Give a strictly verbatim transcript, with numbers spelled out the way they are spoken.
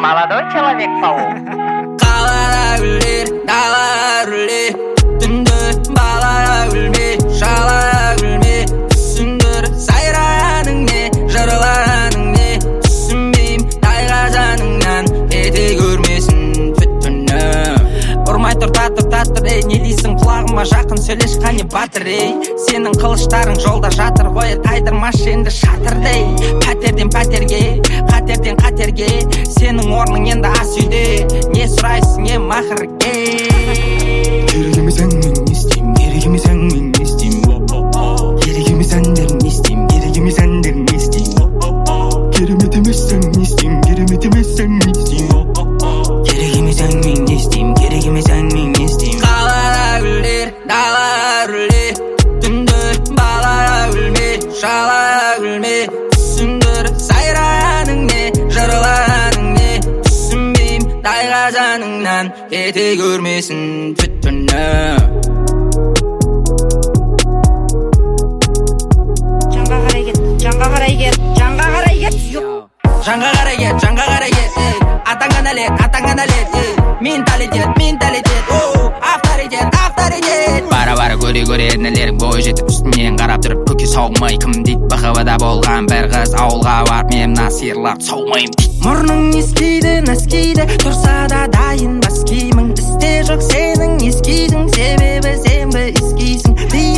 Молодой Человек-паук. Қалада гүлдер, далада үрле, түнді балада күлме, шалада күлме, түсіндір сайраның не, жырларың не, түсінбейм тайға жаныңнан, ете көрмесін түттіні. Ұрмай тұр татыр татыр ей, не дейсің құлағыма жақын сөйлеш қане батыр ей. Сенің қылыштарың жолда жатыр ғой, тайдырмаш енді шатырдей. Пәтерден пәтерге, қатерден қатерге, сенің орның енді ас үйде. Не сұрайсың е махырге? Керек емес әңгіме не істеймін, керек емес әңгіме не істеймін, керек емес әндерін не істеймін, керек емес әндерін не істеймін, керемет емес әңгіме не істеймін, керемет емес әңгіме не істеймін, керек емес әңгіме не істеймін, керек емес әңгіме не істеймін. Қалада гүлдер, далада үрле, түнді балада күлме, шалада күлме, түсіндір сайраның не, жырларың не, түсінбейм тайға жаныңнан, ете көрмесін түттіні. Жанға қарай кет, жанға қарай кет, жанға қарай кет. Жанға қарай кет, жанға қарай кет, ей. Атаңа нәлет, атаңа нәлет, ей. Менталитет, менталитет, оу, авторитет, авторитет. Бара-бара көре-көре нелерің бой жетіп үстінен қарап тұрып көке саумай. Кім дейді бақывада болған бір қыз ауылға барып мен мына сиырларды саумайым дейді. Мұрның ескейді, нәскейді, тұрса да дайын бас киімің. Істе жоқ сенің ескейдің, себебі сен бі ескейсің.